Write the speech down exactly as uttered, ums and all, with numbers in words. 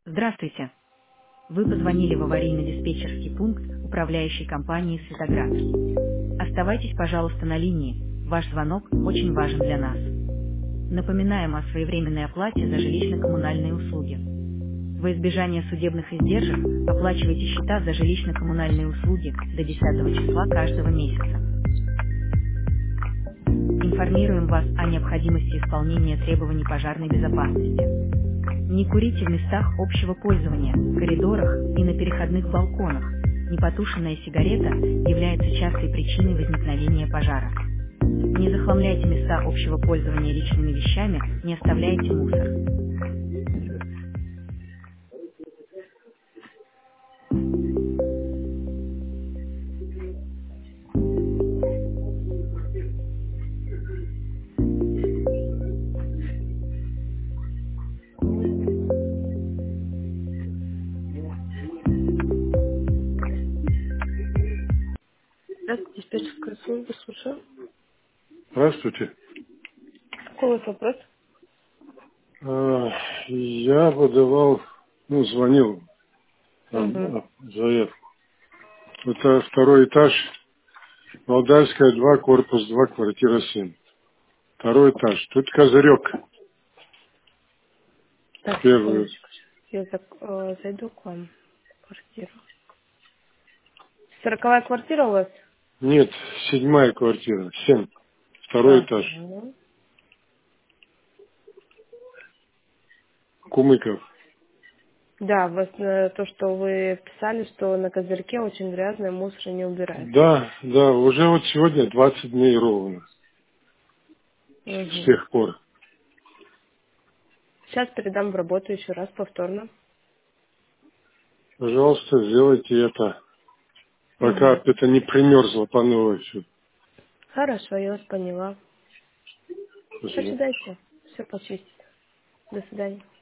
Здравствуйте. Вы позвонили в аварийно-диспетчерский пункт управляющей компании «Светоград». Оставайтесь, пожалуйста, на линии. Ваш звонок очень важен для нас. Напоминаем о своевременной оплате за жилищно-коммунальные услуги. Во избежание судебных издержек оплачивайте счета за жилищно-коммунальные услуги до десятого числа каждого месяца. Информируем вас о необходимости исполнения требований пожарной безопасности. Не курите в местах общего пользования, коридорах и на переходных балконах. Непотушенная сигарета является частой причиной возникновения пожара. Не захламляйте места общего пользования личными вещами, не оставляйте мусор. Здравствуйте, диспетчерская служба, слушаю. Здравствуйте. Какой у вас вопрос? А, Я подавал, ну, звонил Угу. там, а, заявку. Это второй этаж, Валдайская, два, корпус два, квартира семь. Второй этаж. Тут козырек. Так, Первый. секундочку. Я зак- э, зайду к вам в квартиру. Сороковая квартира у вас? Нет, седьмая квартира. Семь. Второй этаж. Ага. Кумыков. Да, вас, э, то, что вы писали, что на козырьке очень грязно, и мусор не убирается. Да, да, уже вот сегодня двадцать дней ровно. С Угу. тех пор. Сейчас передам в работу еще раз повторно. Пожалуйста, сделайте это. Пока Угу. это не примерзло по новой все. Хорошо, я вас поняла. Спасибо. Почитайте, все почистить. До свидания.